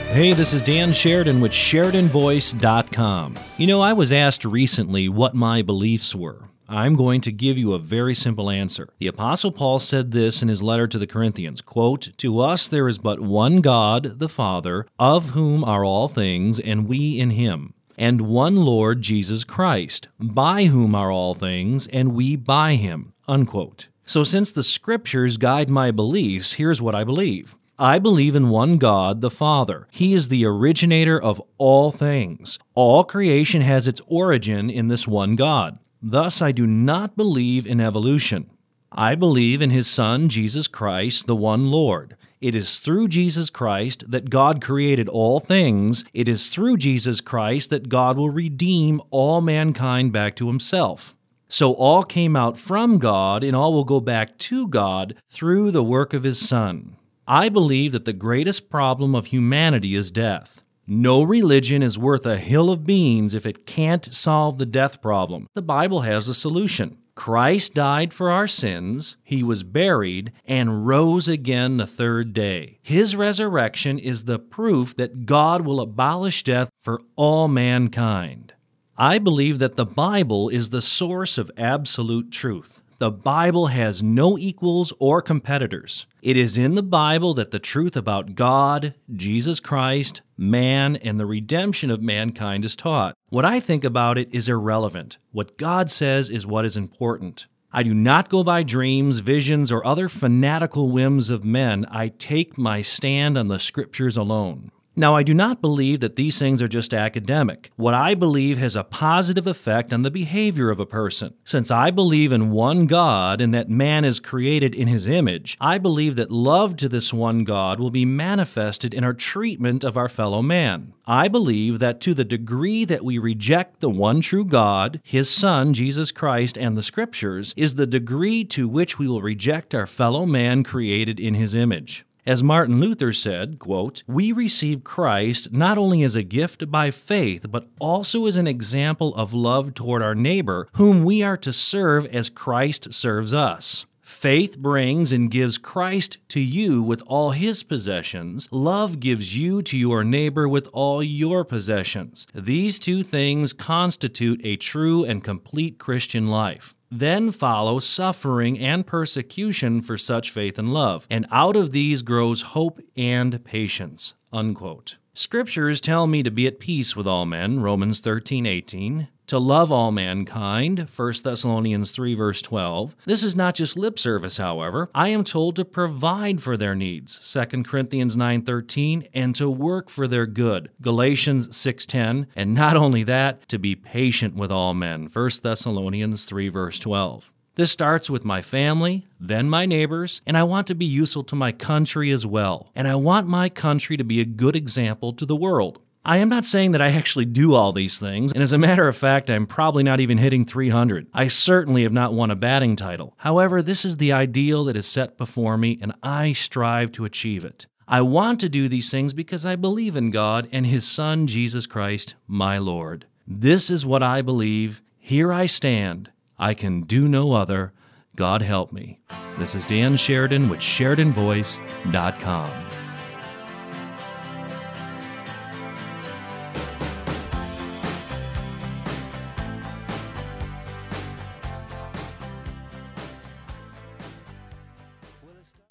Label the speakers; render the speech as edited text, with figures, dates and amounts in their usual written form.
Speaker 1: Hey, this is Dan Sheridan with SheridanVoice.com. You know, I was asked recently what my beliefs were. I'm going to give you a very simple answer. The Apostle Paul said this in his letter to the Corinthians, quote, "To us there is but one God, the Father, of whom are all things, and we in him, and one Lord Jesus Christ, by whom are all things, and we by him," unquote. So since the Scriptures guide my beliefs, here's what I believe. I believe in one God, the Father. He is the originator of all things. All creation has its origin in this one God. Thus, I do not believe in evolution. I believe in His Son, Jesus Christ, the one Lord. It is through Jesus Christ that God created all things. It is through Jesus Christ that God will redeem all mankind back to Himself. So all came out from God, and all will go back to God through the work of His Son. I believe that the greatest problem of humanity is death. No religion is worth a hill of beans if it can't solve the death problem. The Bible has a solution. Christ died for our sins, He was buried, and rose again the third day. His resurrection is the proof that God will abolish death for all mankind. I believe that the Bible is the source of absolute truth. The Bible has no equals or competitors. It is in the Bible that the truth about God, Jesus Christ, man, and the redemption of mankind is taught. What I think about it is irrelevant. What God says is what is important. I do not go by dreams, visions, or other fanatical whims of men. I take my stand on the Scriptures alone. Now, I do not believe that these things are just academic. What I believe has a positive effect on the behavior of a person. Since I believe in one God and that man is created in His image, I believe that love to this one God will be manifested in our treatment of our fellow man. I believe that to the degree that we reject the one true God, His Son, Jesus Christ, and the Scriptures, is the degree to which we will reject our fellow man created in His image. As Martin Luther said, quote, "We receive Christ not only as a gift by faith, but also as an example of love toward our neighbor, whom we are to serve as Christ serves us." Faith brings and gives Christ to you with all His possessions. Love gives you to your neighbor with all your possessions. These two things constitute a true and complete Christian life. Then follow suffering and persecution for such faith and love, and out of these grows hope and patience." Unquote. Scriptures tell me to be at peace with all men, Romans 13:18, to love all mankind, 1 Thessalonians 3, verse 12. This is not just lip service, however. I am told to provide for their needs, 2 Corinthians 9:13, and to work for their good, Galatians 6:10, and not only that, to be patient with all men, 1 Thessalonians 3, verse 12. This starts with my family, then my neighbors, and I want to be useful to my country as well. And I want my country to be a good example to the world. I am not saying that I actually do all these things, and as a matter of fact, I'm probably not even hitting 300. I certainly have not won a batting title. However, this is the ideal that is set before me, and I strive to achieve it. I want to do these things because I believe in God and His Son, Jesus Christ, my Lord. This is what I believe. Here I stand. I can do no other. God help me. This is Dan Sheridan with SheridanVoice.com.